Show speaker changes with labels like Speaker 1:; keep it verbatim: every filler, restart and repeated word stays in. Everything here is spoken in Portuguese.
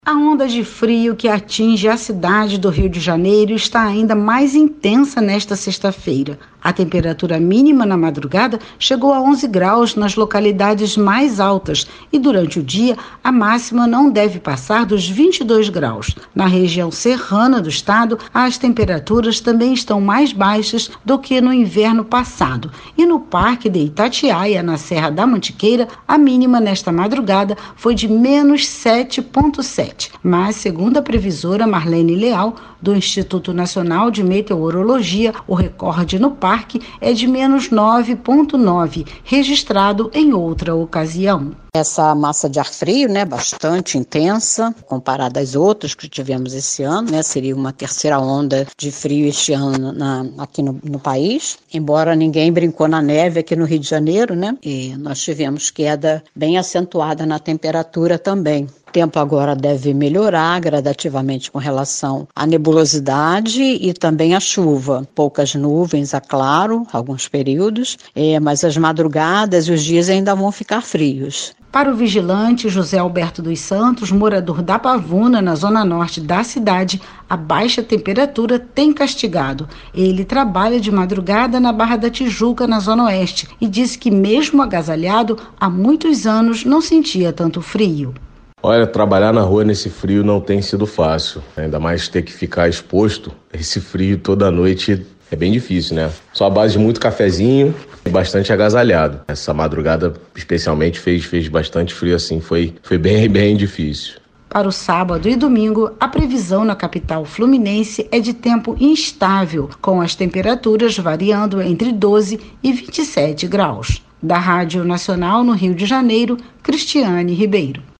Speaker 1: A onda de frio que atinge a cidade do Rio de Janeiro está ainda mais intensa nesta sexta-feira. A temperatura mínima na madrugada chegou a onze graus nas localidades mais altas e durante o dia a máxima não deve passar dos vinte e dois graus. Na região serrana do estado, as temperaturas também estão mais baixas do que no inverno passado. E no Parque de Itatiaia, na Serra da Mantiqueira, a mínima nesta madrugada foi de menos sete vírgula sete. Mas, segundo a previsora Marlene Leal, do Instituto Nacional de Meteorologia, o recorde no parque é de menos nove vírgula nove, registrado em outra ocasião.
Speaker 2: Essa massa de ar frio, né, bastante intensa, comparada às outras que tivemos esse ano, né, seria uma terceira onda de frio este ano na, aqui no, no país, embora ninguém brincou na neve aqui no Rio de Janeiro, né, e nós tivemos queda bem acentuada na temperatura também. O tempo agora deve melhorar gradativamente com relação à nebulosidade e também à chuva. Poucas nuvens, é claro, alguns períodos, é, mas as madrugadas e os dias ainda vão ficar frios.
Speaker 1: Para o vigilante José Alberto dos Santos, morador da Pavuna, na zona norte da cidade, a baixa temperatura tem castigado. Ele trabalha de madrugada na Barra da Tijuca, na zona oeste, e disse que mesmo agasalhado, há muitos anos não sentia tanto frio.
Speaker 3: Olha, trabalhar na rua nesse frio não tem sido fácil, ainda mais ter que ficar exposto a esse frio toda noite é bem difícil, né? Só a base de muito cafezinho e bastante agasalhado. Essa madrugada especialmente fez, fez bastante frio assim, foi, foi bem, bem difícil.
Speaker 1: Para o sábado e domingo, a previsão na capital fluminense é de tempo instável, com as temperaturas variando entre doze e vinte e sete graus. Da Rádio Nacional no Rio de Janeiro, Cristiane Ribeiro.